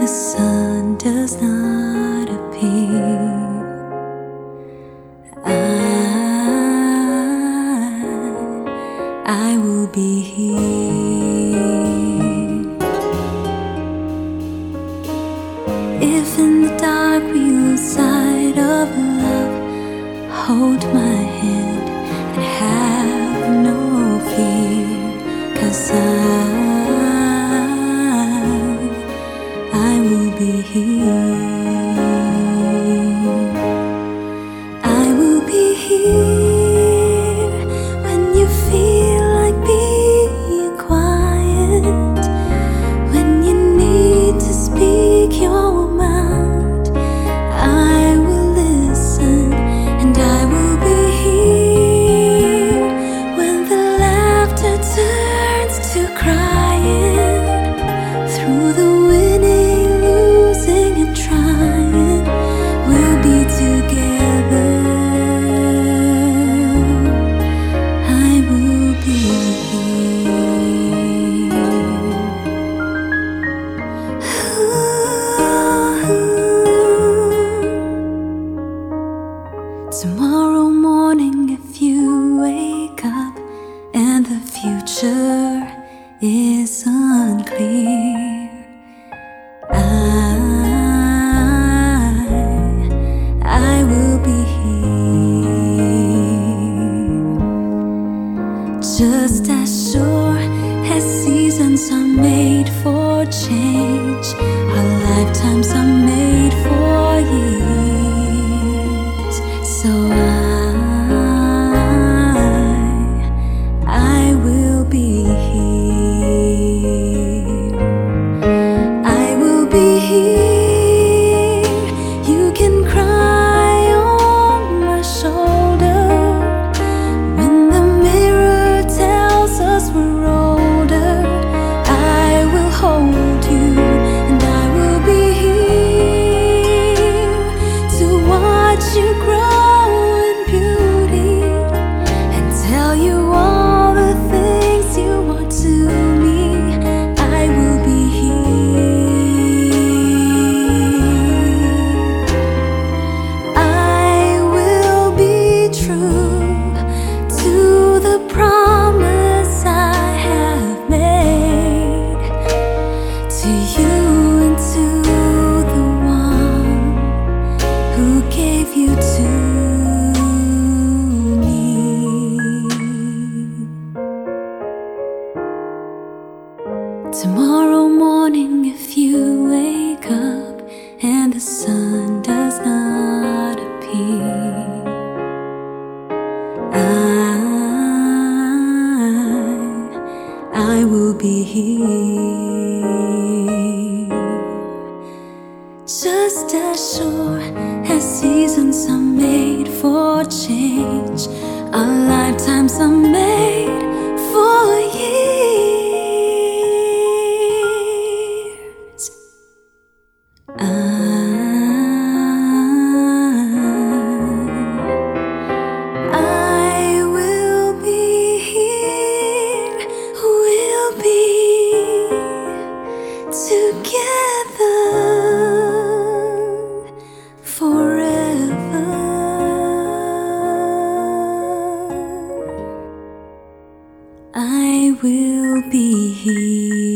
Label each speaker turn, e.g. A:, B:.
A: sun does not appear, I will be here. If in the dark we lose sight of love, hold my hand and have no fear, 'cause I will be here. I will be here when you feel like being quiet, when you need to speak your mind. I will listen and I will be here when the laughter turns to crying, through the winning, losing and trying, we'll be together. I will be here. Tomorrow morning, if you wake up and the future is unclear, I will be here. Just as sure as seasons are made for change, our lifetimes are made for years. So I will be here. I will be here. You can cry on my shoulder when the mirror tells us we're older. I will hold you and I will be here to watch you grow in beauty and tell you all the things you want to me. I will be here. I will be true to the promise I have made to you and to the one who gave you to me. Tomorrow morning, if you wake up and the sun does not appear, I will be here. Just as sure as seasons are made for change, our lifetimes are made for years. I will be here. We'll be together forever. I will be here.